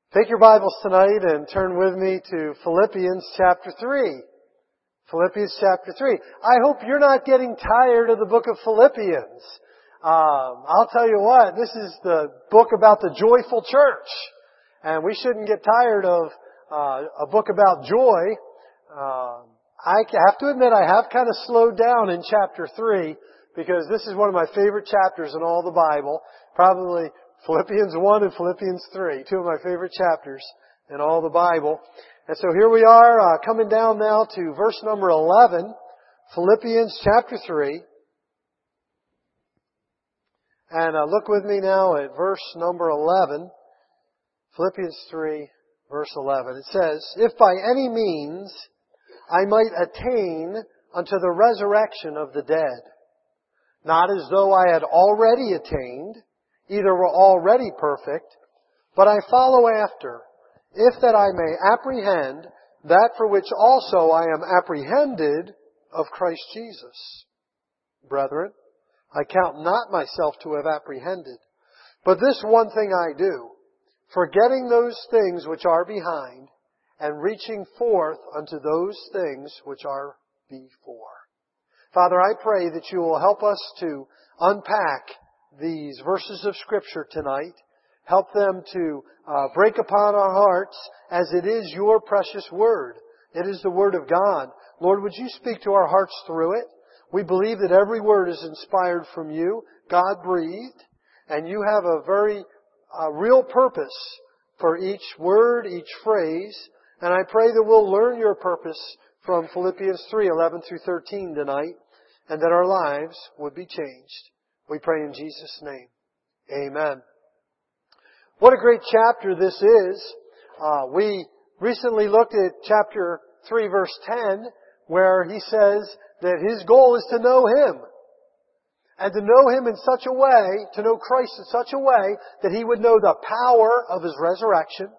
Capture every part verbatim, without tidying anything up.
Take your Bibles tonight and turn with me to Philippians chapter three. Philippians chapter three. I hope you're not getting tired of the book of Philippians. Um, I'll tell you what, this is the book about the joyful church. And we shouldn't get tired of uh, a book about joy. Uh, I have to admit I have kind of slowed down in chapter three because this is one of my favorite chapters in all the Bible. Probably Philippians one and Philippians three, two of my favorite chapters in all the Bible. And so here we are, uh, coming down now to verse number eleven, Philippians chapter three. And uh, look with me now at verse number eleven, Philippians three, verse eleven. It says, "If by any means I might attain unto the resurrection of the dead, not as though I had already attained, either were already perfect, but I follow after, if that I may apprehend that for which also I am apprehended of Christ Jesus. Brethren, I count not myself to have apprehended, but this one thing I do, forgetting those things which are behind, and reaching forth unto those things which are before." Father, I pray that you will help us to unpack these verses of Scripture tonight. Help them to uh, break upon our hearts as it is your precious Word. It is the Word of God. Lord, would you speak to our hearts through it? We believe that every word is inspired from you, God-breathed, and you have a very uh, real purpose for each word, each phrase. And I pray that we'll learn your purpose from Philippians three, eleven through thirteen tonight, and that our lives would be changed. We pray in Jesus' name. Amen. What a great chapter this is. Uh, we recently looked at chapter three, verse ten, where he says that his goal is to know Him. And to know Him in such a way, to know Christ in such a way, that he would know the power of His resurrection,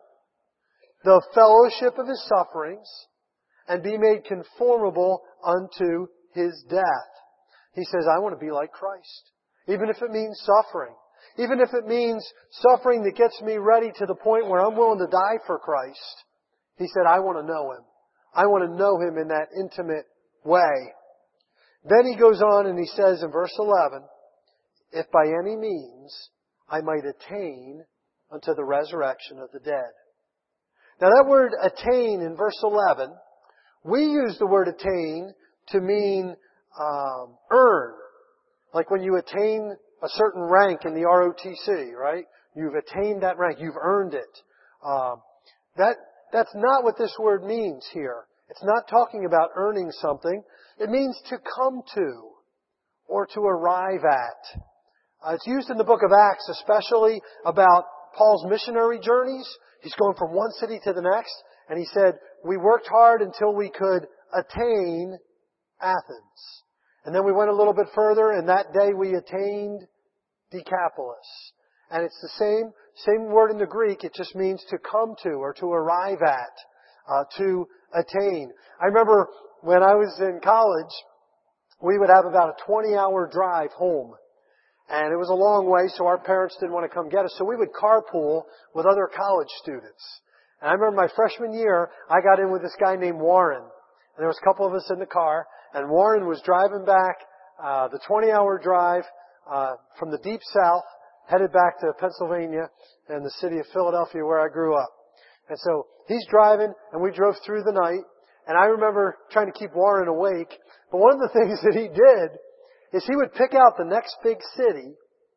the fellowship of His sufferings, and be made conformable unto His death. He says, I want to be like Christ. Even if it means suffering. Even if it means suffering that gets me ready to the point where I'm willing to die for Christ. He said, I want to know Him. I want to know Him in that intimate way. Then he goes on and he says in verse eleven, if by any means I might attain unto the resurrection of the dead. Now that word attain in verse eleven, we use the word attain to mean um, earn. Like when you attain a certain rank in the R O T C, right? You've attained that rank. You've earned it. Um, that that's not what this word means here. It's not talking about earning something. It means to come to or to arrive at. Uh, it's used in the book of Acts, especially about Paul's missionary journeys. He's going from one city to the next, and he said, we worked hard until we could attain Athens. And then we went a little bit further, and that day we attained Decapolis. And it's the same, same word in the Greek. It just means to come to or to arrive at, uh, to attain. I remember when I was in college, we would have about a twenty-hour drive home. And it was a long way, so our parents didn't want to come get us. So we would carpool with other college students. And I remember my freshman year, I got in with this guy named Warren. And there was a couple of us in the car. And Warren was driving back uh, the twenty-hour drive uh, from the deep south, headed back to Pennsylvania and the city of Philadelphia where I grew up. And so he's driving, and we drove through the night. And I remember trying to keep Warren awake. But one of the things that he did is he would pick out the next big city,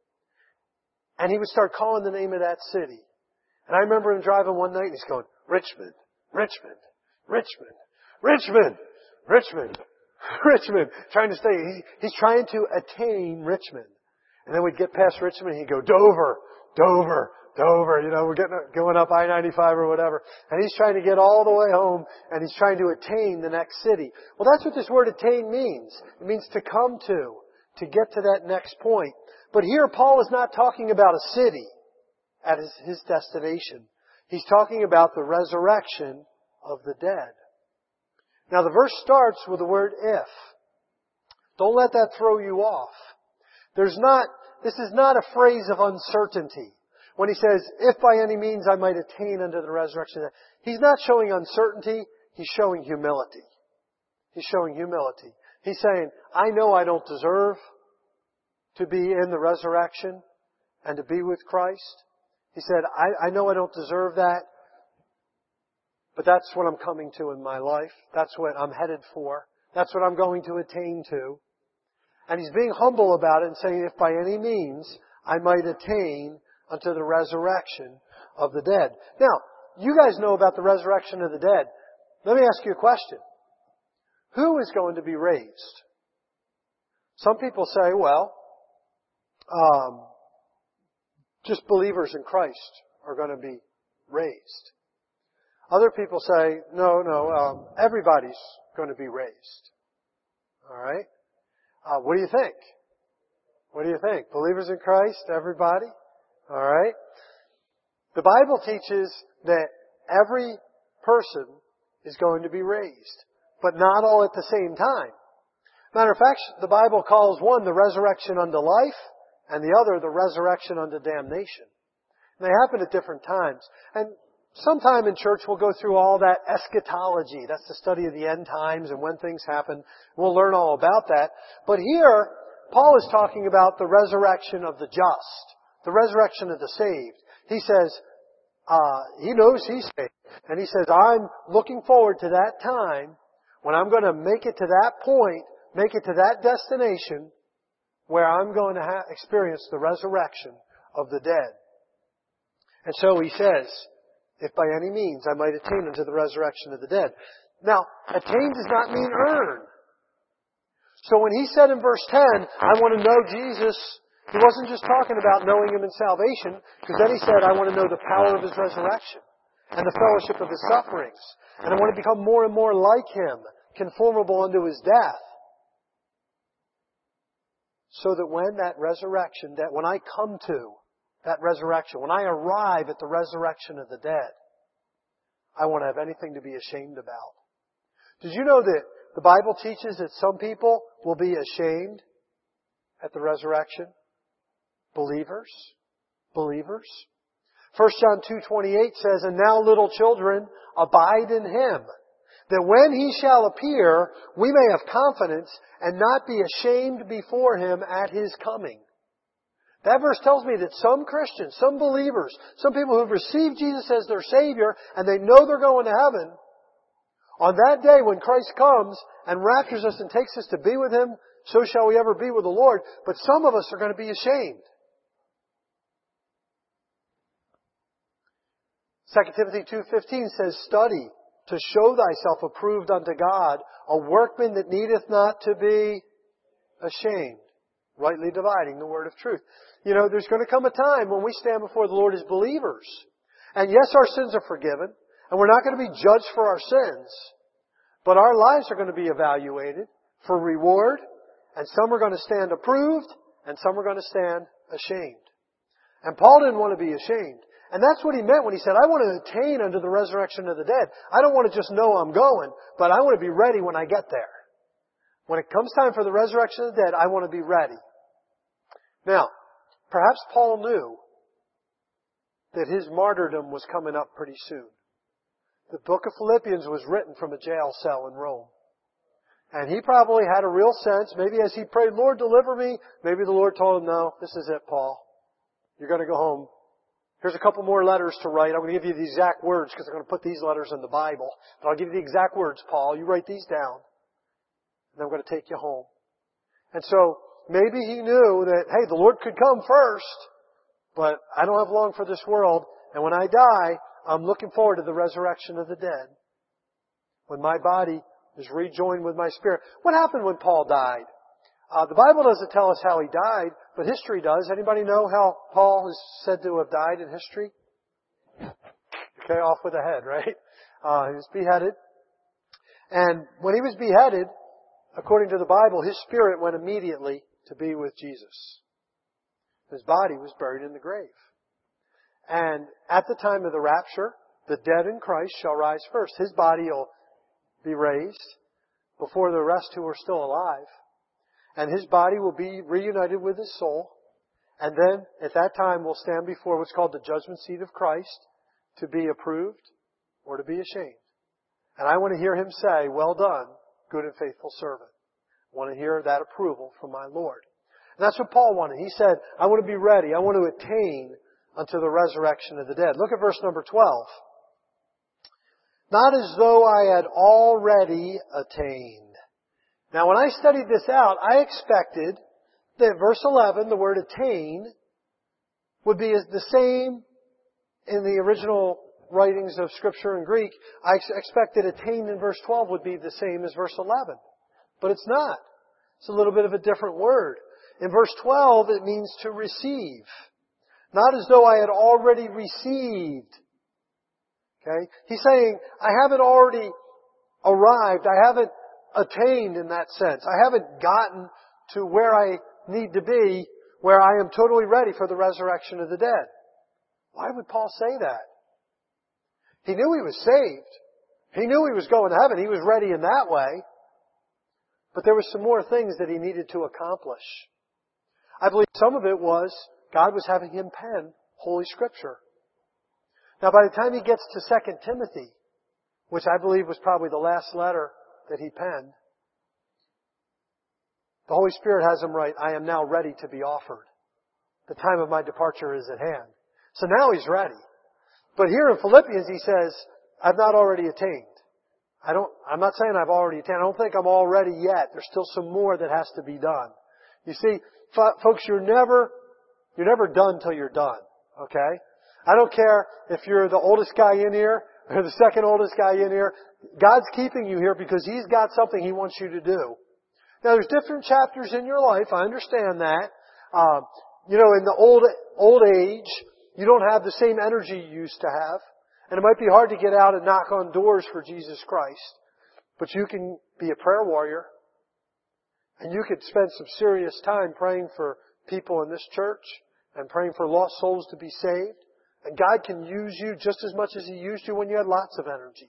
and he would start calling the name of that city. And I remember him driving one night, and he's going, Richmond, Richmond, Richmond, Richmond, Richmond. Richmond, trying to stay. He, he's trying to attain Richmond. And then we'd get past Richmond and he'd go, Dover, Dover, Dover. You know, we're getting going up I ninety-five or whatever. And he's trying to get all the way home and he's trying to attain the next city. Well, that's what this word attain means. It means to come to, to get to that next point. But here Paul is not talking about a city at his, his destination. He's talking about the resurrection of the dead. Now the verse starts with the word if. Don't let that throw you off. There's not, this is not a phrase of uncertainty. When he says, if by any means I might attain unto the resurrection, he's not showing uncertainty, he's showing humility. He's showing humility. He's saying, I know I don't deserve to be in the resurrection and to be with Christ. He said, I, I know I don't deserve that, but that's what I'm coming to in my life. That's what I'm headed for. That's what I'm going to attain to. And he's being humble about it and saying, if by any means I might attain unto the resurrection of the dead. Now, you guys know about the resurrection of the dead. Let me ask you a question. Who is going to be raised? Some people say, well, um, just believers in Christ are going to be raised. Other people say, no, no, um, everybody's going to be raised. All right? Uh, what do you think? What do you think? Believers in Christ, everybody? All right? The Bible teaches that every person is going to be raised, but not all at the same time. Matter of fact, the Bible calls one the resurrection unto life, and the other the resurrection unto damnation. And they happen at different times. And sometime in church we'll go through all that eschatology. That's the study of the end times and when things happen. We'll learn all about that. But here, Paul is talking about the resurrection of the just, the resurrection of the saved. He says, uh, he knows he's saved. And he says, I'm looking forward to that time when I'm going to make it to that point, make it to that destination where I'm going to ha- experience the resurrection of the dead. And so he says, if by any means I might attain unto the resurrection of the dead. Now, attain does not mean earn. So when he said in verse ten, I want to know Jesus, he wasn't just talking about knowing Him in salvation, because then he said, I want to know the power of His resurrection and the fellowship of His sufferings. And I want to become more and more like Him, conformable unto His death. So that when that resurrection, that when I come to that resurrection, when I arrive at the resurrection of the dead, I won't have anything to be ashamed about. Did you know that the Bible teaches that some people will be ashamed at the resurrection? Believers. Believers. First John two twenty-eight says, and now little children, abide in Him, that when He shall appear, we may have confidence and not be ashamed before Him at His coming. That verse tells me that some Christians, some believers, some people who have received Jesus as their Savior and they know they're going to heaven, on that day when Christ comes and raptures us and takes us to be with Him, so shall we ever be with the Lord. But some of us are going to be ashamed. Second Timothy two fifteen says, study to show thyself approved unto God, a workman that needeth not to be ashamed, rightly dividing the word of truth. You know, there's going to come a time when we stand before the Lord as believers. And yes, our sins are forgiven, and we're not going to be judged for our sins, but our lives are going to be evaluated for reward, and some are going to stand approved, and some are going to stand ashamed. And Paul didn't want to be ashamed. And that's what he meant when he said, I want to attain unto the resurrection of the dead. I don't want to just know I'm going, but I want to be ready when I get there. When it comes time for the resurrection of the dead, I want to be ready. Now, perhaps Paul knew that his martyrdom was coming up pretty soon. The book of Philippians was written from a jail cell in Rome. And he probably had a real sense, maybe as he prayed, Lord, deliver me, maybe the Lord told him, no, this is it, Paul. You're going to go home. Here's a couple more letters to write. I'm going to give you the exact words because I'm going to put these letters in the Bible. But I'll give you the exact words, Paul. You write these down. And I'm going to take you home. And so maybe he knew that, hey, the Lord could come first, but I don't have long for this world. And when I die, I'm looking forward to the resurrection of the dead. When my body is rejoined with my spirit. What happened when Paul died? Uh, the Bible doesn't tell us how he died, but history does. Anybody know how Paul is said to have died in history? Okay, off with the head, right? Uh, he was beheaded. And when he was beheaded, according to the Bible, his spirit went immediately to be with Jesus. His body was buried in the grave. And at the time of the rapture, the dead in Christ shall rise first. His body will be raised before the rest who are still alive. And his body will be reunited with his soul. And then, at that time, we'll stand before what's called the judgment seat of Christ to be approved or to be ashamed. And I want to hear Him say, well done, good and faithful servant. I want to hear that approval from my Lord. And that's what Paul wanted. He said, I want to be ready. I want to attain unto the resurrection of the dead. Look at verse number twelve. Not as though I had already attained. Now, when I studied this out, I expected that verse eleven, the word attain, would be the same in the original writings of Scripture in Greek. I expected attain in verse twelve would be the same as verse eleven. But it's not. It's a little bit of a different word. In verse twelve, it means to receive. Not as though I had already received. Okay? He's saying, I haven't already arrived. I haven't attained in that sense. I haven't gotten to where I need to be, where I am totally ready for the resurrection of the dead. Why would Paul say that? He knew he was saved. He knew he was going to heaven. He was ready in that way. But there were some more things that he needed to accomplish. I believe some of it was God was having him pen Holy Scripture. Now, by the time he gets to Second Timothy, which I believe was probably the last letter that he penned, the Holy Spirit has him write, I am now ready to be offered. The time of my departure is at hand. So now he's ready. But here in Philippians he says, I've not already attained. I don't, I'm not saying I've already attained. I don't think I'm all ready yet. There's still some more that has to be done. You see, folks, you're never, you're never done till you're done. Okay? I don't care if you're the oldest guy in here or the second oldest guy in here. God's keeping you here because He's got something He wants you to do. Now, there's different chapters in your life. I understand that. Um, you know, in the old old age, you don't have the same energy you used to have. And it might be hard to get out and knock on doors for Jesus Christ. But you can be a prayer warrior. And you could spend some serious time praying for people in this church and praying for lost souls to be saved. And God can use you just as much as He used you when you had lots of energy.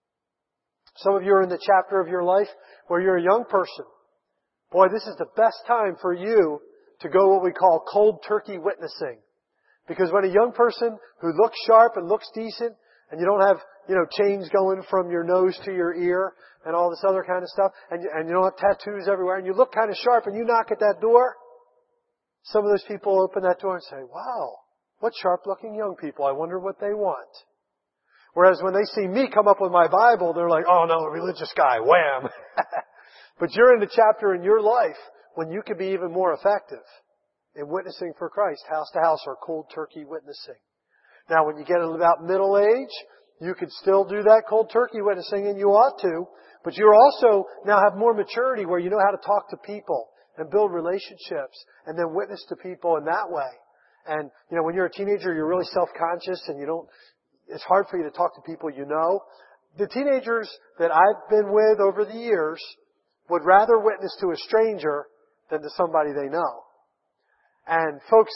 Some of you are in the chapter of your life where you're a young person. Boy, this is the best time for you to go what we call cold turkey witnessing. Because when a young person who looks sharp and looks decent, and you don't have, you know, chains going from your nose to your ear and all this other kind of stuff, and you, and you don't have tattoos everywhere, and you look kind of sharp and you knock at that door, some of those people open that door and say, wow, what sharp-looking young people. I wonder what they want. Whereas when they see me come up with my Bible, they're like, oh no, a religious guy, wham. But you're in the chapter in your life when you can be even more effective in witnessing for Christ, house to house or cold turkey witnessing. Now, when you get about middle age, you could still do that cold turkey witnessing, and you ought to, but you also now have more maturity where you know how to talk to people and build relationships and then witness to people in that way. And, you know, when you're a teenager, you're really self-conscious and you don't, it's hard for you to talk to people you know. The teenagers that I've been with over the years would rather witness to a stranger than to somebody they know. And folks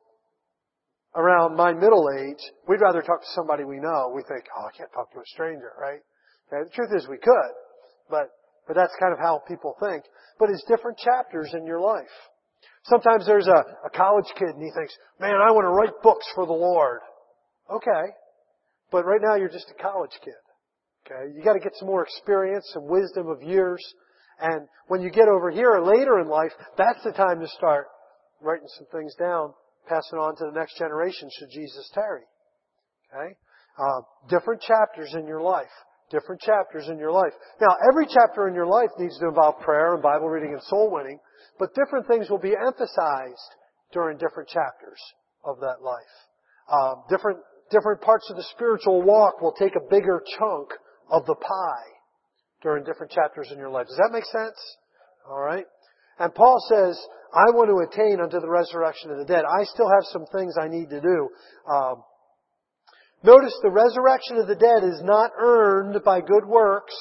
around my middle age, we'd rather talk to somebody we know. We think, oh, I can't talk to a stranger, right? Okay, the truth is we could, but but that's kind of how people think. But it's different chapters in your life. Sometimes there's a, a college kid and he thinks, man, I want to write books for the Lord. Okay, but right now you're just a college kid. Okay, you got to get some more experience, some wisdom of years. And when you get over here or later in life, that's the time to start writing some things down, passing on to the next generation should Jesus tarry. Okay? Uh, different chapters in your life. Different chapters in your life. Now, every chapter in your life needs to involve prayer and Bible reading and soul winning, but different things will be emphasized during different chapters of that life. Uh, different, different parts of the spiritual walk will take a bigger chunk of the pie during different chapters in your life. Does that make sense? All right. And Paul says, I want to attain unto the resurrection of the dead. I still have some things I need to do. Um, notice the resurrection of the dead is not earned by good works.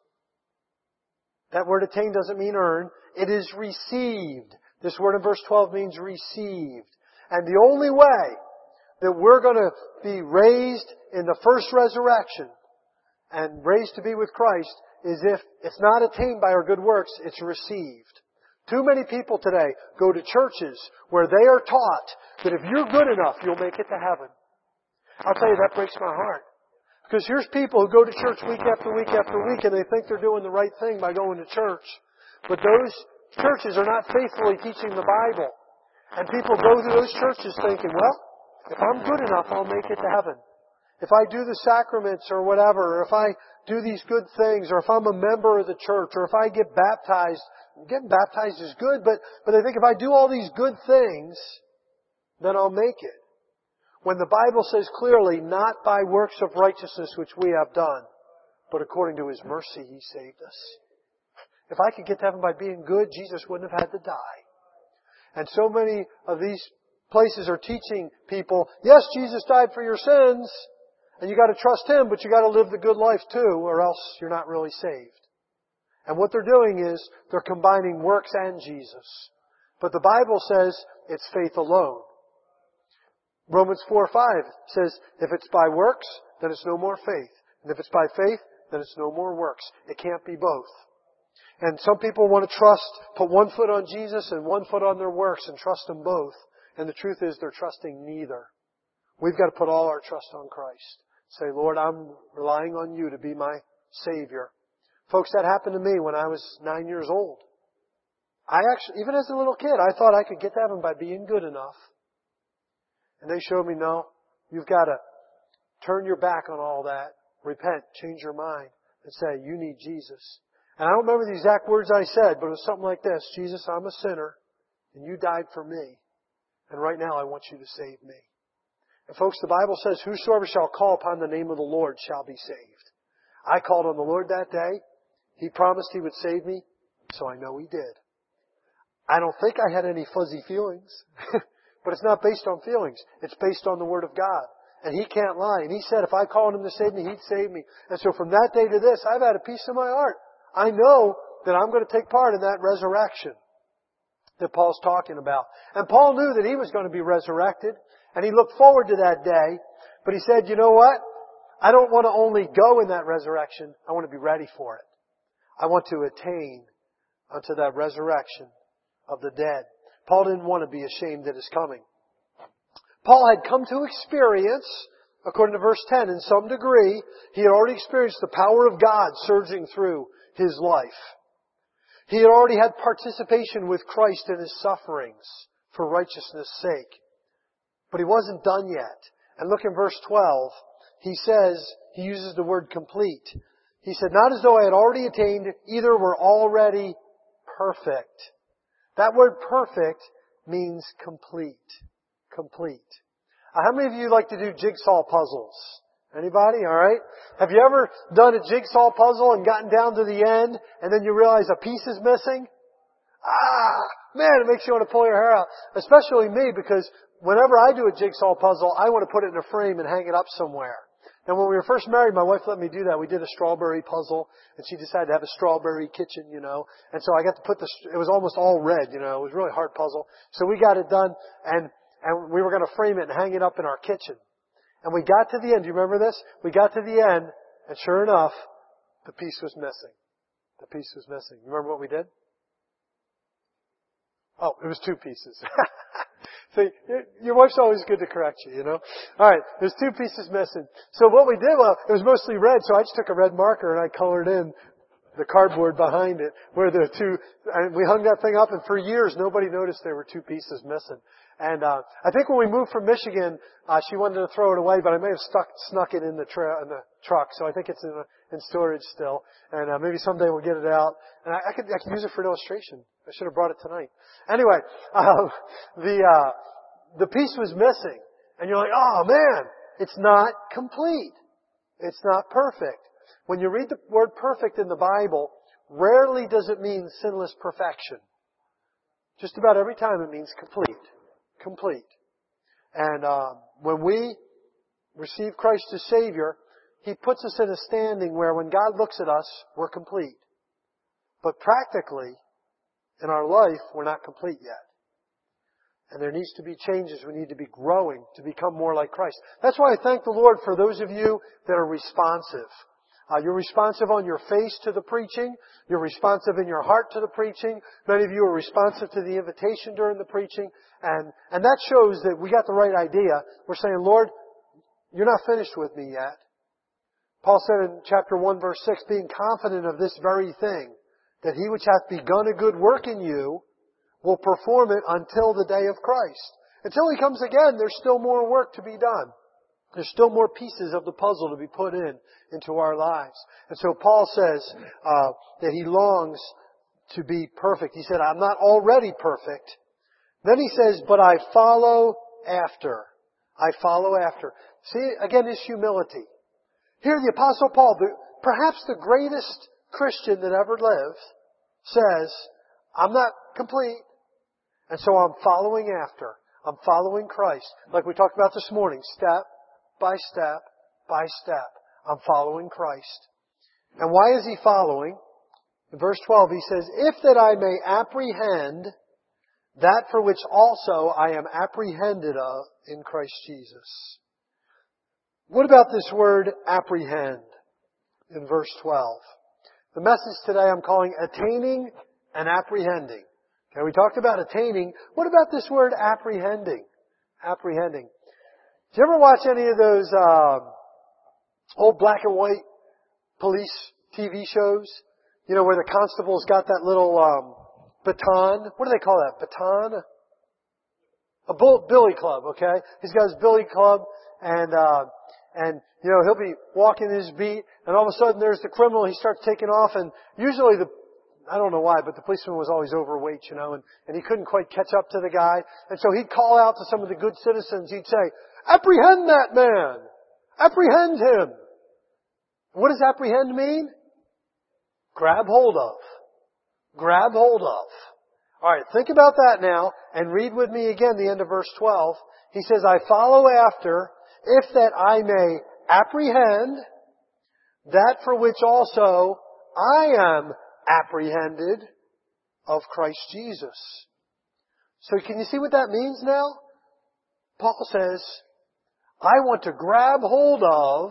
That word attain doesn't mean earn. It is received. This word in verse twelve means received. And the only way that we're going to be raised in the first resurrection and raised to be with Christ is if it's not attained by our good works, it's received. Too many people today go to churches where they are taught that if you're good enough, you'll make it to heaven. I'll tell you, that breaks my heart. Because here's people who go to church week after week after week and they think they're doing the right thing by going to church. But those churches are not faithfully teaching the Bible. And people go through those churches thinking, well, if I'm good enough, I'll make it to heaven. If I do the sacraments or whatever, or if I do these good things, or if I'm a member of the church, or if I get baptized, getting baptized is good, but, but they think if I do all these good things, then I'll make it. When the Bible says clearly, not by works of righteousness which we have done, but according to His mercy He saved us. If I could get to heaven by being good, Jesus wouldn't have had to die. And so many of these places are teaching people, yes, Jesus died for your sins, and you got to trust Him, but you got to live the good life too, or else you're not really saved. And what they're doing is they're combining works and Jesus. But the Bible says it's faith alone. Romans four five says, if it's by works, then it's no more faith. And if it's by faith, then it's no more works. It can't be both. And some people want to trust, put one foot on Jesus and one foot on their works and trust them both. And the truth is they're trusting neither. We've got to put all our trust on Christ. Say, Lord, I'm relying on You to be my Savior. Folks, that happened to me when I was nine years old. I actually, even as a little kid, I thought I could get to heaven by being good enough. And they showed me, no, you've got to turn your back on all that, repent, change your mind, and say, you need Jesus. And I don't remember the exact words I said, but it was something like this: Jesus, I'm a sinner, and You died for me, and right now I want You to save me. And folks, the Bible says, whosoever shall call upon the name of the Lord shall be saved. I called on the Lord that day. He promised He would save me, so I know He did. I don't think I had any fuzzy feelings. But it's not based on feelings. It's based on the Word of God. And He can't lie. And He said if I called Him to save me, He'd save me. And so from that day to this, I've had a peace in my heart. I know that I'm going to take part in that resurrection that Paul's talking about. And Paul knew that he was going to be resurrected. And he looked forward to that day. But he said, you know what? I don't want to only go in that resurrection. I want to be ready for it. I want to attain unto that resurrection of the dead. Paul didn't want to be ashamed at His coming. Paul had come to experience, according to verse ten, in some degree, he had already experienced the power of God surging through his life. He had already had participation with Christ in His sufferings for righteousness' sake. But he wasn't done yet. And look in verse twelve. He says, he uses the word complete. He said, not as though I had already attained, either were already perfect. That word perfect means complete. Complete. Uh, how many of you like to do jigsaw puzzles? Anybody? All right. Have you ever done a jigsaw puzzle and gotten down to the end and then you realize a piece is missing? Ah, man, it makes you want to pull your hair out. Especially me, because whenever I do a jigsaw puzzle, I want to put it in a frame and hang it up somewhere. And when we were first married, my wife let me do that. We did a strawberry puzzle, and she decided to have a strawberry kitchen, you know. And so I got to put the, it was almost all red, you know. It was a really hard puzzle. So we got it done, and, and we were going to frame it and hang it up in our kitchen. And we got to the end. Do you remember this? We got to the end, and sure enough, the piece was missing. The piece was missing. You remember what we did? Oh, it was two pieces. See, your wife's always good to correct you, you know. All right, there's two pieces missing. So what we did, well, it was mostly red, so I just took a red marker and I colored in the cardboard behind it where the two, and we hung that thing up, and for years nobody noticed there were two pieces missing. And uh I think when we moved from Michigan, uh she wanted to throw it away, but I may have stuck snuck it in the tra- in the truck, so I think it's in, in storage still. And uh, maybe someday we'll get it out, and I, I could I could use it for an illustration. I should have brought it tonight. Anyway, um, the uh the piece was missing, and you're like, oh man, it's not complete. It's not perfect. When you read the word perfect in the Bible, rarely does it mean sinless perfection. Just about every time it means complete. Complete. And uh, when we receive Christ as Savior, He puts us in a standing where when God looks at us, we're complete. But practically, in our life, we're not complete yet. And there needs to be changes. We need to be growing to become more like Christ. That's why I thank the Lord for those of you that are responsive. Uh, you're responsive on your face to the preaching. You're responsive in your heart to the preaching. Many of you are responsive to the invitation during the preaching. And, and that shows that we got the right idea. We're saying, Lord, you're not finished with me yet. Paul said in chapter one verse six, being confident of this very thing, that he which hath begun a good work in you will perform it until the day of Christ. Until He comes again, there's still more work to be done. There's still more pieces of the puzzle to be put in into our lives. And so Paul says uh, that he longs to be perfect. He said, I'm not already perfect. Then he says, but I follow after. I follow after. See, again, his humility. Here the Apostle Paul, the, perhaps the greatest Christian that ever lived, says, I'm not complete, and so I'm following after. I'm following Christ. Like we talked about this morning, step by step by step. I'm following Christ. And why is he following? In verse twelve he says, if that I may apprehend that for which also I am apprehended of in Christ Jesus. What about this word apprehend in verse twelve? The message today I'm calling attaining and apprehending. Okay, we talked about attaining. What about this word apprehending? Apprehending. Did you ever watch any of those uh, old black and white police T V shows? You know, where the constable's got that little um, baton. What do they call that? Baton? A bull, billy club, okay? He's got his billy club, and uh, and you know he'll be walking his beat, and all of a sudden there's the criminal. He starts taking off, and usually the I don't know why, but the policeman was always overweight, you know, and, and he couldn't quite catch up to the guy. And so he'd call out to some of the good citizens. He'd say, apprehend that man! Apprehend him! What does apprehend mean? Grab hold of. Grab hold of. Alright, think about that now, and read with me again the end of verse twelve. He says, I follow after, if that I may apprehend that for which also I am apprehended of Christ Jesus. So can you see what that means now? Paul says, I want to grab hold of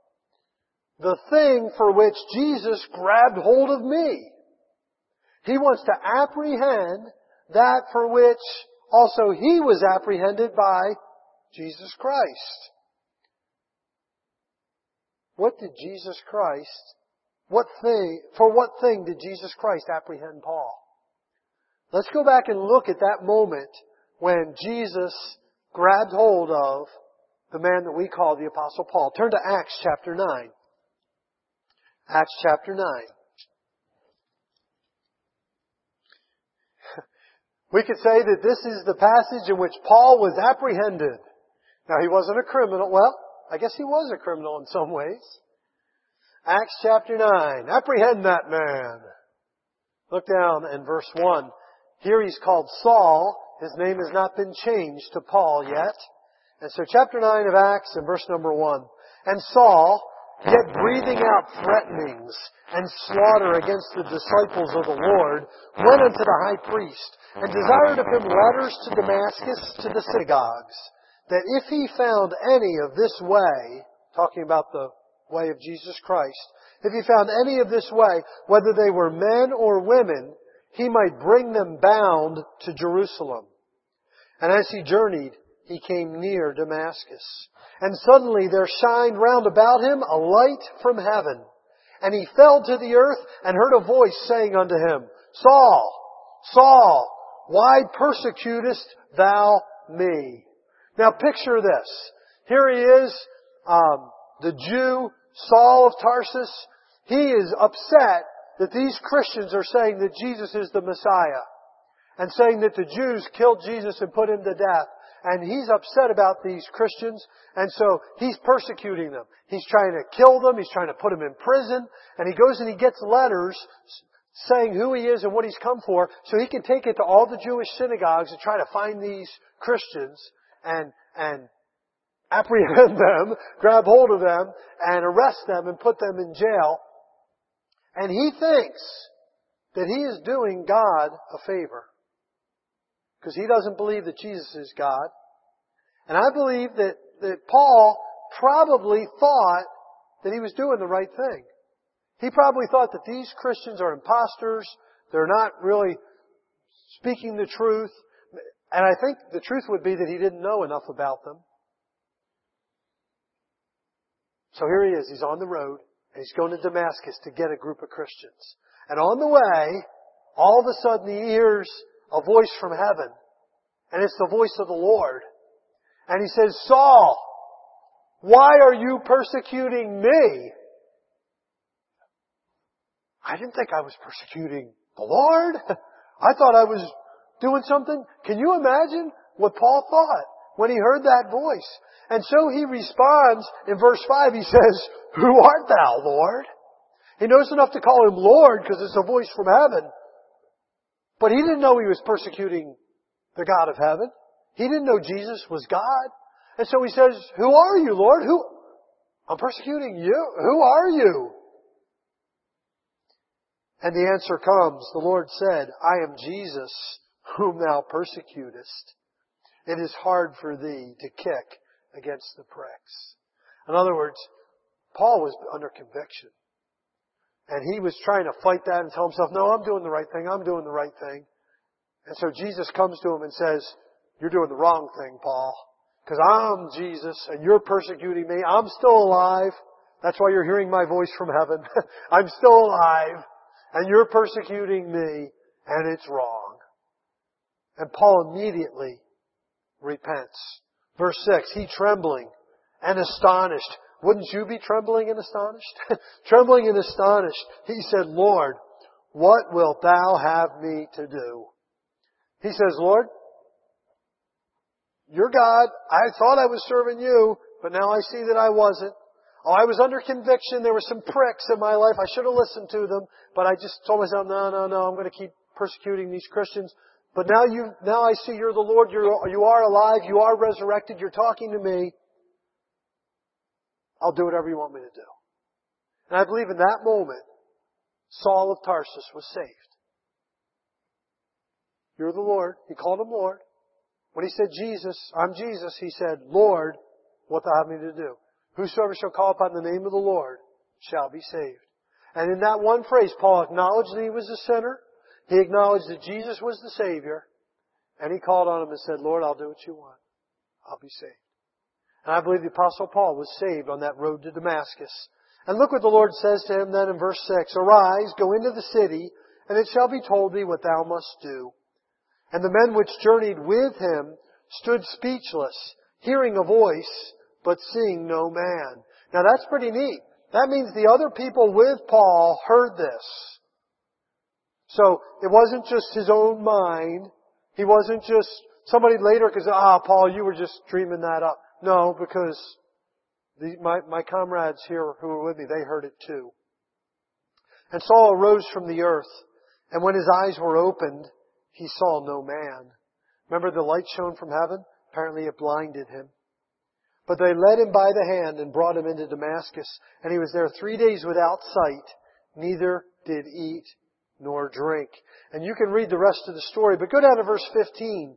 the thing for which Jesus grabbed hold of me. He wants to apprehend that for which also He was apprehended by Jesus Christ. What did Jesus Christ What thing, for what thing did Jesus Christ apprehend Paul? Let's go back and look at that moment when Jesus grabbed hold of the man that we call the Apostle Paul. Turn to Acts chapter nine. Acts chapter nine. We could say that this is the passage in which Paul was apprehended. Now, he wasn't a criminal. Well, I guess he was a criminal in some ways. Acts chapter nine. Apprehend that man. Look down in verse one. Here he's called Saul. His name has not been changed to Paul yet. And so chapter nine of Acts and verse number one. And Saul, yet breathing out threatenings and slaughter against the disciples of the Lord, went unto the high priest and desired of him letters to Damascus to the synagogues, that if he found any of this way, talking about the way of Jesus Christ, if he found any of this way, whether they were men or women, he might bring them bound to Jerusalem. And as he journeyed, he came near Damascus. And suddenly there shined round about him a light from heaven. And he fell to the earth and heard a voice saying unto him, Saul, Saul, why persecutest thou me? Now picture this. Here he is, um, the Jew, Saul of Tarsus. He is upset that these Christians are saying that Jesus is the Messiah, and saying that the Jews killed Jesus and put Him to death. And he's upset about these Christians, and so he's persecuting them. He's trying to kill them. He's trying to put them in prison. And he goes and he gets letters saying who he is and what he's come for, so he can take it to all the Jewish synagogues and try to find these Christians and and apprehend them, grab hold of them, and arrest them and put them in jail. And he thinks that he is doing God a favor, because he doesn't believe that Jesus is God. And I believe that, that Paul probably thought that he was doing the right thing. He probably thought that these Christians are imposters. They're not really speaking the truth. And I think the truth would be that he didn't know enough about them. So here he is. He's on the road. And he's going to Damascus to get a group of Christians. And on the way, all of a sudden he hears a voice from heaven. And it's the voice of the Lord. And he says, Saul, why are you persecuting me? I didn't think I was persecuting the Lord. I thought I was doing something. Can you imagine what Paul thought when he heard that voice? And so he responds in verse five. He says, who art thou, Lord? He knows enough to call him Lord because it's a voice from heaven. But he didn't know he was persecuting the God of heaven. He didn't know Jesus was God. And so he says, who are you, Lord? Who? I'm persecuting you. Who are you? And the answer comes. The Lord said, I am Jesus, whom thou persecutest. It is hard for thee to kick against the pricks. In other words, Paul was under conviction. And he was trying to fight that and tell himself, no, I'm doing the right thing. I'm doing the right thing. And so Jesus comes to him and says, you're doing the wrong thing, Paul. Because I'm Jesus and you're persecuting me. I'm still alive. That's why you're hearing my voice from heaven. I'm still alive. And you're persecuting me. And it's wrong. And Paul immediately repents. Verse six, he trembling and astonished. Wouldn't you be trembling and astonished? Trembling and astonished. He said, Lord, what wilt thou have me to do? He says, Lord, you're God. I thought I was serving you, but now I see that I wasn't. Oh, I was under conviction. There were some pricks in my life. I should have listened to them, but I just told myself, no, no, no, I'm going to keep persecuting these Christians. But now you, now I see you're the Lord. You're, you are alive. You are resurrected. You're talking to me. I'll do whatever you want me to do. And I believe in that moment, Saul of Tarsus was saved. You're the Lord. He called him Lord. When he said, Jesus, I'm Jesus, he said, Lord, what thou have me to do? Whosoever shall call upon the name of the Lord shall be saved. And in that one phrase, Paul acknowledged that he was a sinner. He acknowledged that Jesus was the Savior. And he called on him and said, Lord, I'll do what you want. I'll be saved. And I believe the Apostle Paul was saved on that road to Damascus. And look what the Lord says to him then in verse six. Arise, go into the city, and it shall be told thee what thou must do. And the men which journeyed with him stood speechless, hearing a voice, but seeing no man. Now that's pretty neat. That means the other people with Paul heard this. So it wasn't just his own mind. He wasn't just somebody later could say, ah, Paul, you were just dreaming that up. No, because the, my, my comrades here who were with me, they heard it too. And Saul arose from the earth, and when his eyes were opened, he saw no man. Remember the light shone from heaven? Apparently it blinded him. But they led him by the hand and brought him into Damascus. And he was there three days without sight, neither did eat nor drink. And you can read the rest of the story, but go down to verse fifteen.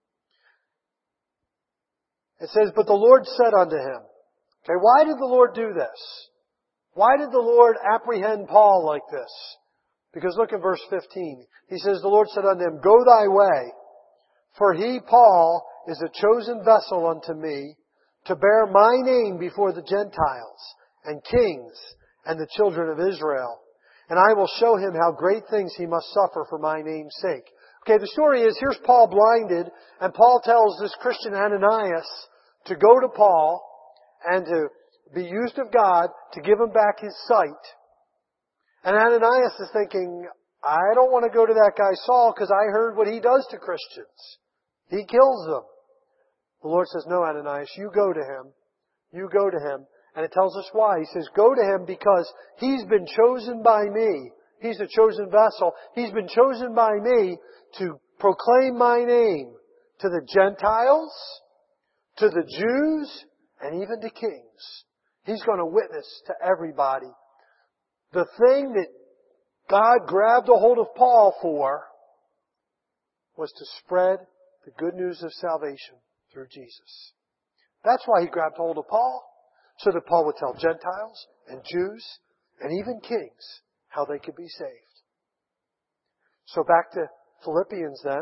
It says, but the Lord said unto him, okay, why did the Lord do this? Why did the Lord apprehend Paul like this? Because look at verse fifteen. He says, the Lord said unto him, go thy way, for he, Paul, is a chosen vessel unto me to bear my name before the Gentiles and kings and the children of Israel. And I will show him how great things he must suffer for my name's sake. Okay, the story is, here's Paul blinded, and Paul tells this Christian Ananias to go to Paul and to be used of God to give him back his sight. And Ananias is thinking, I don't want to go to that guy Saul because I heard what he does to Christians. He kills them. The Lord says, no, Ananias, you go to him. You go to him. And it tells us why. He says, go to him because he's been chosen by me. He's a chosen vessel. He's been chosen by me to proclaim my name to the Gentiles, to the Jews, and even to kings. He's going to witness to everybody. The thing that God grabbed a hold of Paul for was to spread the good news of salvation through Jesus. That's why he grabbed hold of Paul, so that Paul would tell Gentiles and Jews and even kings, how they could be saved. So back to Philippians then.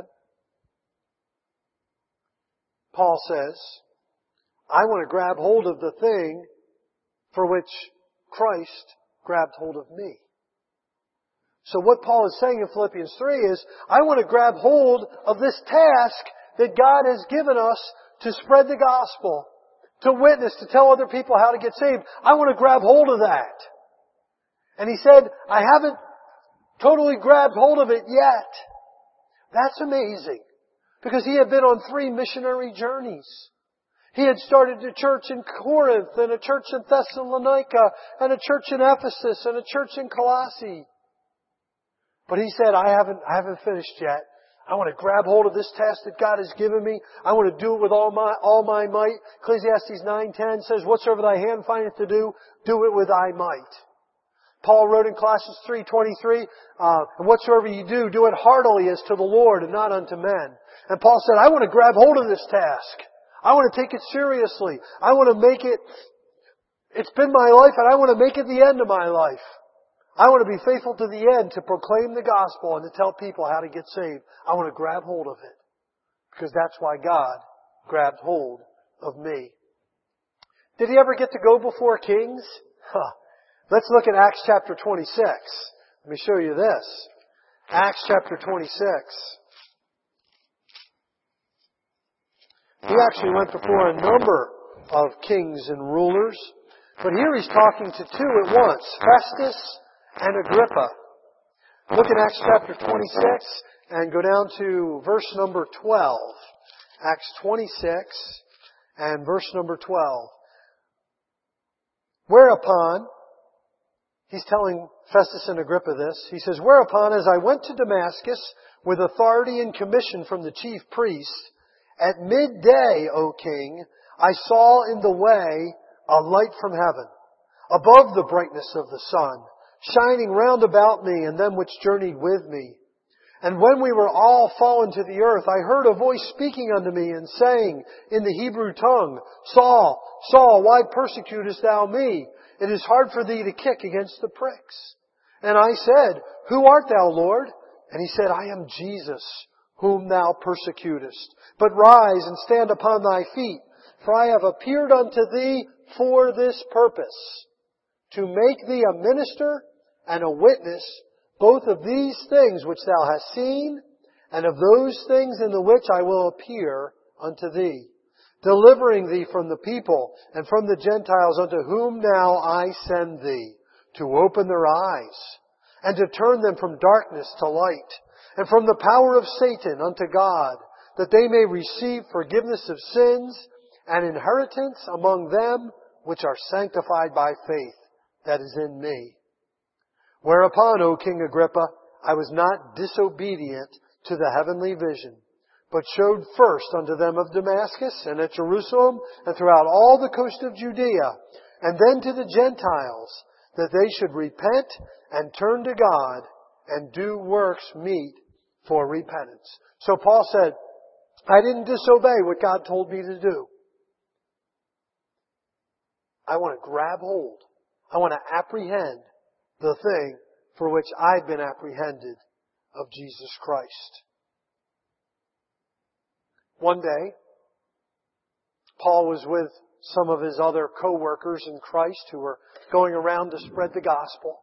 Paul says, I want to grab hold of the thing for which Christ grabbed hold of me. So what Paul is saying in Philippians three is, I want to grab hold of this task that God has given us to spread the gospel, to witness, to tell other people how to get saved. I want to grab hold of that. And he said, I haven't totally grabbed hold of it yet. That's amazing. Because he had been on three missionary journeys. He had started a church in Corinth, and a church in Thessalonica, and a church in Ephesus, and a church in Colossae. But he said, I haven't, I haven't finished yet. I want to grab hold of this task that God has given me. I want to do it with all my, all my might. Ecclesiastes nine ten says, whatsoever thy hand findeth to do, do it with thy might. Paul wrote in Colossians three twenty-three, uh, and whatsoever you do, do it heartily as to the Lord and not unto men. And Paul said, I want to grab hold of this task. I want to take it seriously. I want to make it, it's been my life and I want to make it the end of my life. I want to be faithful to the end to proclaim the gospel and to tell people how to get saved. I want to grab hold of it. Because that's why God grabbed hold of me. Did he ever get to go before kings? Huh. Let's look at Acts chapter twenty-six. Let me show you this. Acts chapter twenty-six. He actually went before a number of kings and rulers. But here he's talking to two at once. Festus and Agrippa. Look at Acts chapter twenty-six and go down to verse number twelve. Acts twenty-six and verse number twelve. Whereupon, he's telling Festus and Agrippa this. He says, whereupon as I went to Damascus with authority and commission from the chief priests, at midday, O king, I saw in the way a light from heaven, above the brightness of the sun, shining round about me and them which journeyed with me. And when we were all fallen to the earth, I heard a voice speaking unto me and saying in the Hebrew tongue, Saul, Saul, why persecutest thou me? It is hard for thee to kick against the pricks. And I said, Who art thou, Lord? And he said, I am Jesus, whom thou persecutest. But rise and stand upon thy feet, for I have appeared unto thee for this purpose, to make thee a minister and a witness, both of these things which thou hast seen, and of those things in the which I will appear unto thee, delivering thee from the people and from the Gentiles unto whom now I send thee, to open their eyes, and to turn them from darkness to light, and from the power of Satan unto God, that they may receive forgiveness of sins and inheritance among them which are sanctified by faith that is in me. Whereupon, O King Agrippa, I was not disobedient to the heavenly vision, but showed first unto them of Damascus and at Jerusalem and throughout all the coast of Judea, and then to the Gentiles, that they should repent and turn to God and do works meet for repentance. So Paul said, I didn't disobey what God told me to do. I want to grab hold. I want to apprehend the thing for which I've been apprehended of Jesus Christ. One day, Paul was with some of his other co-workers in Christ who were going around to spread the gospel.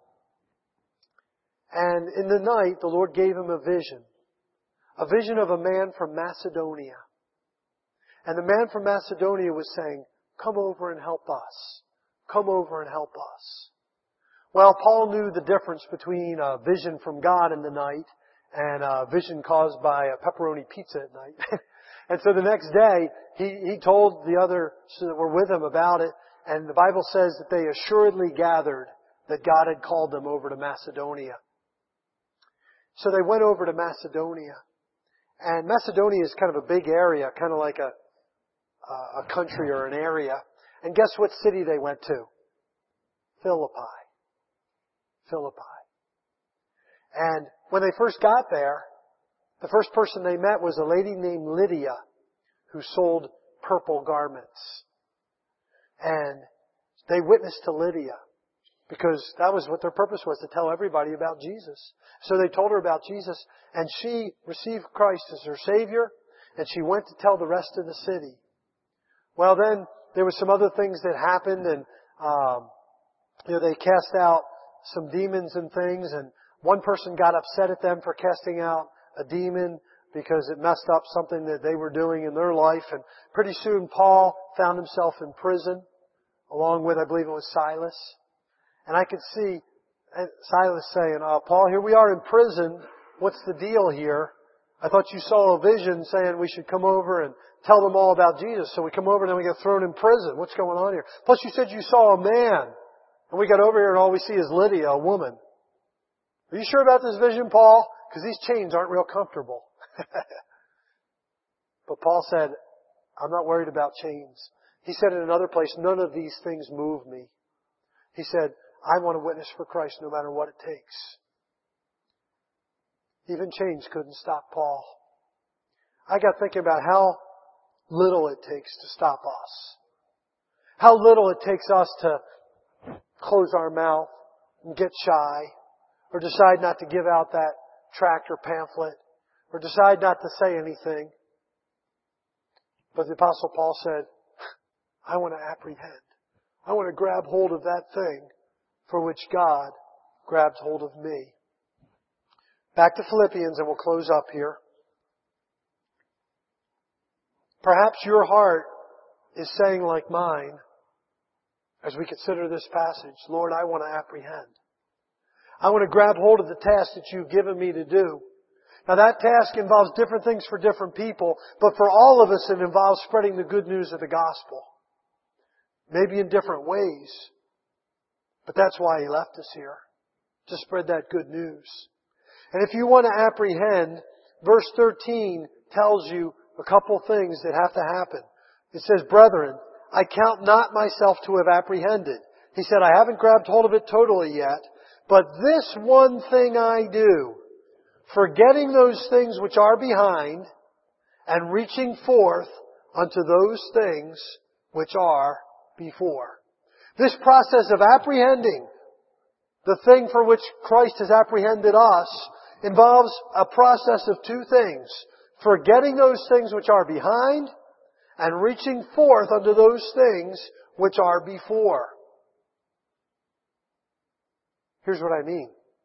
And in the night, the Lord gave him a vision. A vision of a man from Macedonia. And the man from Macedonia was saying, come over and help us. Come over and help us. Well, Paul knew the difference between a vision from God in the night and a vision caused by a pepperoni pizza at night. And so the next day, he, he told the others that were with him about it. And the Bible says that they assuredly gathered that God had called them over to Macedonia. So they went over to Macedonia. And Macedonia is kind of a big area, kind of like a, a country or an area. And guess what city they went to? Philippi. Philippi. And when they first got there, the first person they met was a lady named Lydia who sold purple garments. And they witnessed to Lydia. Because that was what their purpose was, to tell everybody about Jesus. So they told her about Jesus, and she received Christ as her Savior, and she went to tell the rest of the city. Well, then there were some other things that happened, and um, you know, they cast out some demons and things, and one person got upset at them for casting out a demon because it messed up something that they were doing in their life. And pretty soon Paul found himself in prison, along with, I believe it was Silas. And I could see Silas saying, uh, Paul, here we are in prison. What's the deal here? I thought you saw a vision saying we should come over and tell them all about Jesus. So we come over and then we get thrown in prison. What's going on here? Plus you said you saw a man. And we got over here and all we see is Lydia, a woman. Are you sure about this vision, Paul? Because these chains aren't real comfortable. But Paul said, I'm not worried about chains. He said in another place, none of these things move me. He said, I want to witness for Christ no matter what it takes. Even chains couldn't stop Paul. I got thinking about how little it takes to stop us. How little it takes us to close our mouth and get shy, or decide not to give out that tract or pamphlet, or decide not to say anything. But the Apostle Paul said, I want to apprehend. I want to grab hold of that thing for which God grabbed hold of me. Back to Philippians, and we'll close up here. Perhaps your heart is saying like mine, as we consider this passage, Lord, I want to apprehend. I want to grab hold of the task that you've given me to do. Now that task involves different things for different people, but for all of us it involves spreading the good news of the gospel. Maybe in different ways. But that's why He left us here. To spread that good news. And if you want to apprehend, verse thirteen tells you a couple things that have to happen. It says, brethren, I count not myself to have apprehended. He said, I haven't grabbed hold of it totally yet, but this one thing I do, forgetting those things which are behind, and reaching forth unto those things which are before. This process of apprehending the thing for which Christ has apprehended us involves a process of two things. Forgetting those things which are behind, and reaching forth unto those things which are before. Here's what I mean.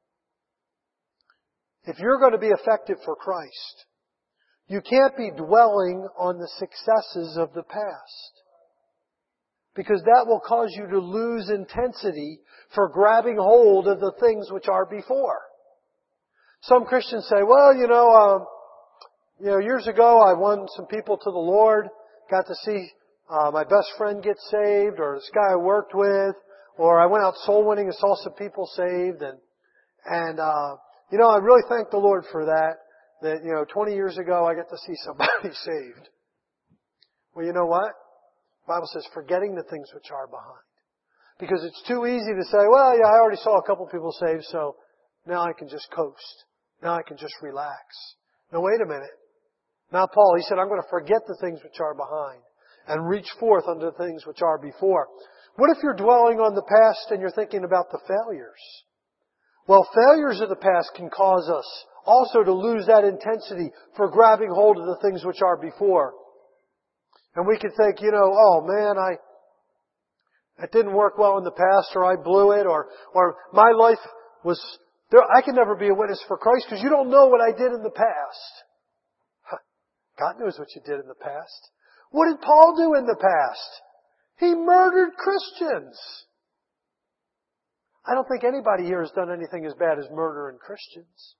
If you're going to be effective for Christ, you can't be dwelling on the successes of the past. Because that will cause you to lose intensity for grabbing hold of the things which are before. Some Christians say, well, you know, um, you know, years ago I won some people to the Lord, got to see uh, my best friend get saved, or this guy I worked with, or I went out soul winning and saw some people saved, and and uh, you know, I really thank the Lord for that. That you know, twenty years ago I got to see somebody saved. Well, you know what? The Bible says, forgetting the things which are behind. Because it's too easy to say, well, yeah, I already saw a couple people saved, so now I can just coast. Now I can just relax. No, wait a minute. Not Paul. He said, I'm going to forget the things which are behind and reach forth unto the things which are before. What if you're dwelling on the past and you're thinking about the failures? Well, failures of the past can cause us also to lose that intensity for grabbing hold of the things which are before. And we could think, you know, oh man, I, it didn't work well in the past, or I blew it, or, or my life was, there, I can never be a witness for Christ because you don't know what I did in the past. Huh. God knows what you did in the past. What did Paul do in the past? He murdered Christians. I don't think anybody here has done anything as bad as murdering Christians.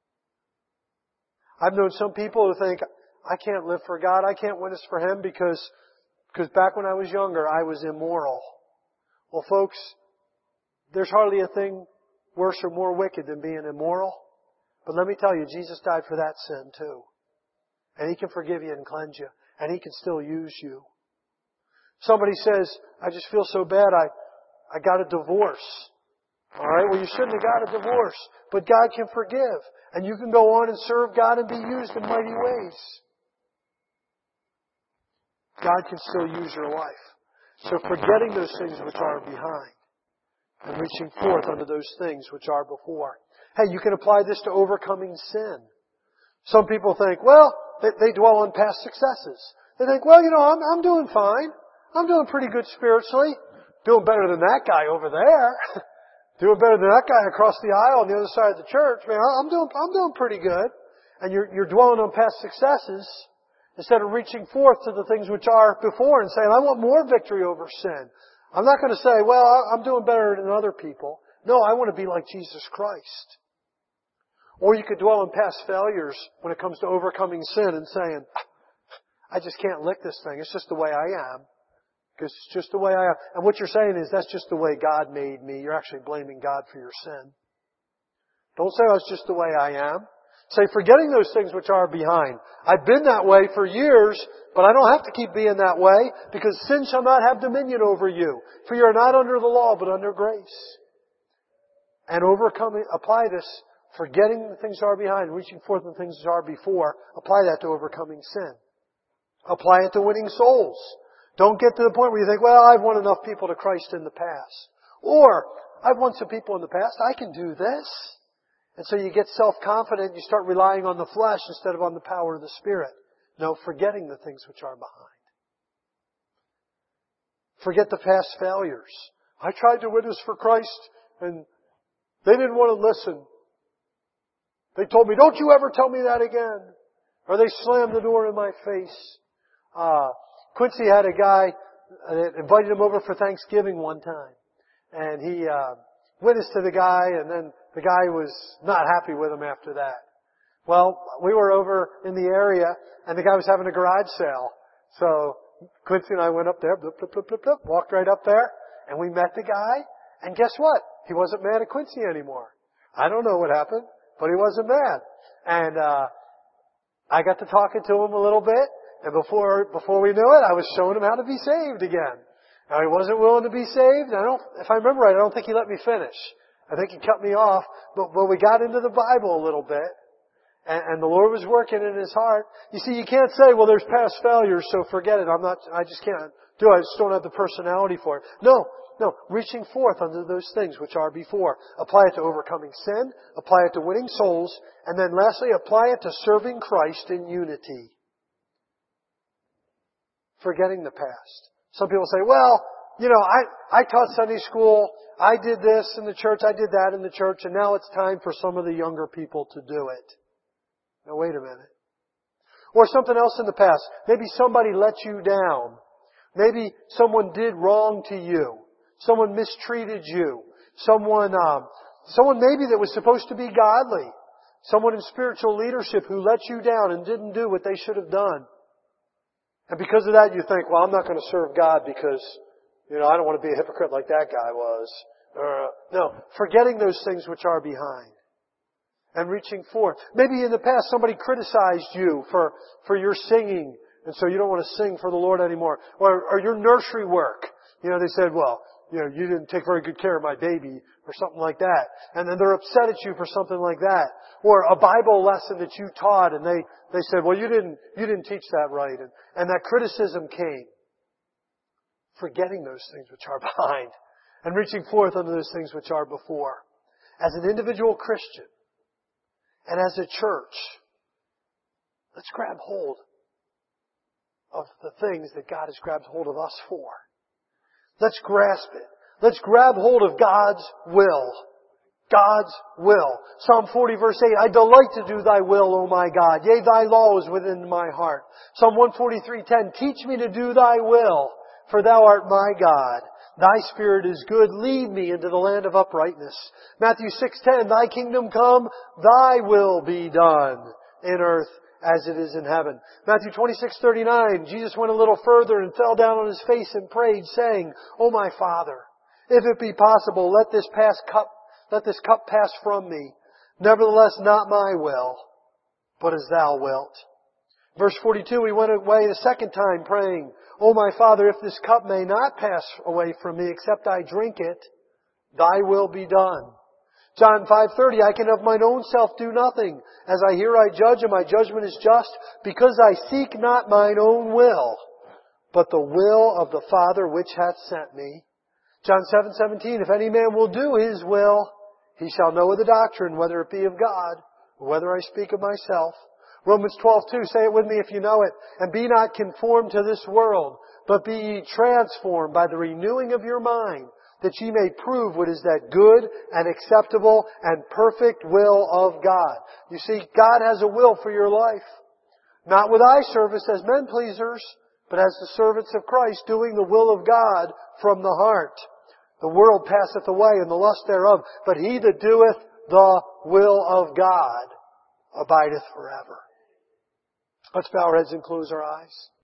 I've known some people who think, I can't live for God, I can't witness for Him because, because back when I was younger, I was immoral. Well, folks, there's hardly a thing worse or more wicked than being immoral. But let me tell you, Jesus died for that sin too. And He can forgive you and cleanse you. And He can still use you. Somebody says, I just feel so bad, I, I got a divorce. Alright, well you shouldn't have got a divorce. But God can forgive. And you can go on and serve God and be used in mighty ways. God can still use your life. So forgetting those things which are behind. and reaching forth unto those things which are before. Hey, you can apply this to overcoming sin. Some people think, well, they, they dwell on past successes. They think, well, you know, I'm, I'm doing fine. I'm doing pretty good spiritually. Doing better than that guy over there. Doing better than that guy across the aisle on the other side of the church. Man, I'm doing, I'm doing pretty good. And you're, you're dwelling on past successes instead of reaching forth to the things which are before and saying, I want more victory over sin. I'm not going to say, well, I'm doing better than other people. No, I want to be like Jesus Christ. Or you could dwell on past failures when it comes to overcoming sin and saying, I just can't lick this thing. It's just the way I am. Because it's just the way I am. And what you're saying is, that's just the way God made me. You're actually blaming God for your sin. Don't say, oh, it's just the way I am. Say, forgetting those things which are behind. I've been that way for years, but I don't have to keep being that way, because sin shall not have dominion over you. For you are not under the law, but under grace. And overcoming, apply this, forgetting the things that are behind, reaching forth the things that are before. Apply that to overcoming sin. Apply it to winning souls. Don't get to the point where you think, well, I've won enough people to Christ in the past. Or, I've won some people in the past, I can do this. And so you get self-confident, you start relying on the flesh instead of on the power of the Spirit. No, forgetting the things which are behind. Forget the past failures. I tried to witness for Christ and they didn't want to listen. They told me, don't you ever tell me that again. Or they slammed the door in my face. Uh, Quincy had a guy that invited him over for Thanksgiving one time. And he uh, witnessed to the guy, and then the guy was not happy with him after that. Well, we were over in the area, and the guy was having a garage sale. So Quincy and I went up there, blip, blip, blip, blip, blip, walked right up there, and we met the guy. And guess what? He wasn't mad at Quincy anymore. I don't know what happened, but he wasn't mad. And uh I got to talking to him a little bit, and before before we knew it, I was showing him how to be saved again. Now, he wasn't willing to be saved. I don't, if I remember right, I don't think he let me finish. I think he cut me off. But when we got into the Bible a little bit, and, and the Lord was working in his heart. You see, you can't say, well, there's past failures, so forget it. I'm not, I just can't do it. I just don't have the personality for it. No, no. Reaching forth unto those things which are before. Apply it to overcoming sin. Apply it to winning souls. And then lastly, apply it to serving Christ in unity. Forgetting the past. Some people say, well, you know, I, I taught Sunday school. I did this in the church. I did that in the church. And now it's time for some of the younger people to do it. Now, wait a minute. Or something else in the past. Maybe somebody let you down. Maybe someone did wrong to you. Someone mistreated you. Someone, um, someone maybe that was supposed to be godly. Someone in spiritual leadership who let you down and didn't do what they should have done. And because of that, you think, well, I'm not going to serve God because, you know, I don't want to be a hypocrite like that guy was. Uh, no, forgetting those things which are behind. And reaching forth. Maybe in the past somebody criticized you for, for your singing. And so you don't want to sing for the Lord anymore. Or, or your nursery work. You know, they said, well, you know, you didn't take very good care of my baby. Or something like that. And then they're upset at you for something like that. Or a Bible lesson that you taught and they, they said, well, you didn't, you didn't teach that right. And, and that criticism came. Forgetting those things which are behind. And reaching forth unto those things which are before. As an individual Christian. And as a church. Let's grab hold of the things that God has grabbed hold of us for. Let's grasp it. Let's grab hold of God's will. God's will. Psalm forty verse eight, I delight to do Thy will, O my God. Yea, Thy law is within my heart. Psalm one forty-three ten, teach me to do Thy will, for Thou art my God. Thy Spirit is good. Lead me into the land of uprightness. Matthew six ten, Thy kingdom come, Thy will be done in earth as it is in heaven. Matthew twenty-six thirty-nine, Jesus went a little further and fell down on His face and prayed, saying, O my Father, if it be possible, let this pass cup, let this cup pass from me. Nevertheless, not my will, but as Thou wilt. Verse forty-two, He went away the second time praying, O my Father, if this cup may not pass away from me except I drink it, Thy will be done. John five thirty, I can of mine own self do nothing. As I hear I judge, and my judgment is just, because I seek not mine own will, but the will of the Father which hath sent me. John seven seventeen, if any man will do His will, he shall know of the doctrine, whether it be of God, or whether I speak of myself. Romans twelve two, say it with me if you know it. And be not conformed to this world, but be ye transformed by the renewing of your mind, that ye may prove what is that good and acceptable and perfect will of God. You see, God has a will for your life. Not with eye service as men pleasers, but as the servants of Christ, doing the will of God from the heart. The world passeth away and the lust thereof, but he that doeth the will of God abideth forever. Let's bow our heads and close our eyes.